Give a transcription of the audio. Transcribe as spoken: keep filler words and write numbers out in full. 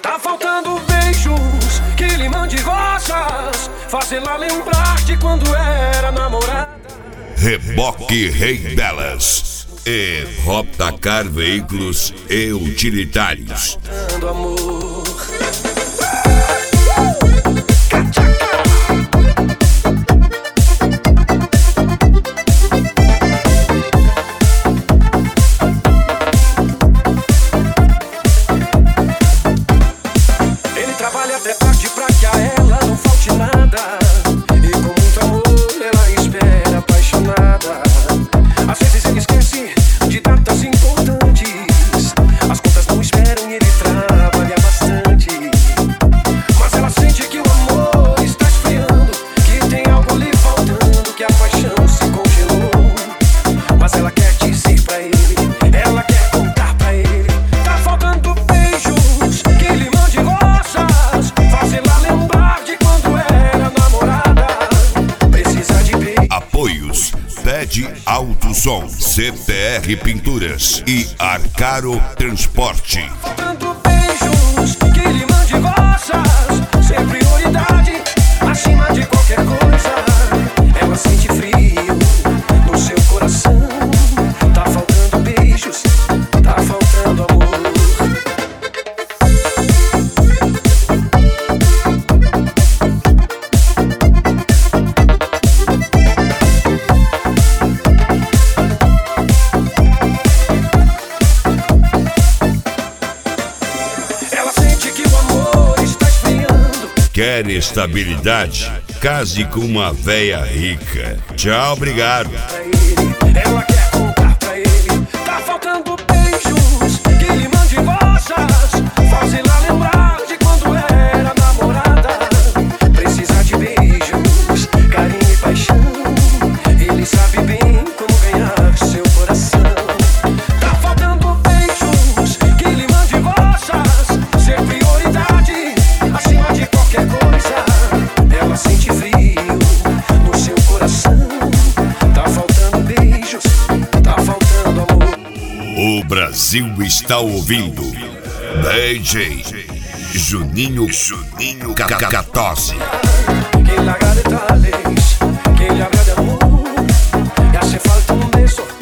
Tá faltando beijos que lhe mande rosas, fazê-la lembrar de quando era namorada. Reboque Rei Delas e Robtacar Veículos e Utilitários. Dando amor. Trabalha até tarde pra que a ela não falte nada, e com muito amor ela espera apaixonada. Às vezes ele esquece de datas importantes, as contas não esperam e ele trabalha bastante. Mas ela sente que o amor está esfriando, que tem algo lhe faltando, que a paixão se congelou. Mas ela quer dizer pra ele, ela quer contar pra ele. Tá faltando beijos que ele mande rosas, fazê-la lembrar de quando era namorada. Precisa de beijo. Apoios: Pede Alto Som, C T R Pinturas e Arcaro Transporte. Faltando beijos que lhe mande rosas, ser prioridade acima de qualquer coisa. Ela sente frio no seu coração. Tá faltando beijos, tá faltando amor. Quer estabilidade? Case com uma véia rica. Tchau, obrigado. Ela quer contar pra ele. Tá faltando beijos que lhe mande rosas, fazê-la lembrar de quando era namorada. Precisa de beijos, carinho e paixão. Ele sabe bem como ganhar seu coração. Tá faltando beijos que lhe mande rosas, ser prioridade acima de qualquer coisa. Ela sente frio no seu coração. Tá faltando beijos, tá faltando amor. O Brasil está ouvindo D J Juninho Juninho Cacatose. Que le haga detalles, que le haga de amor, le hace falta un beso.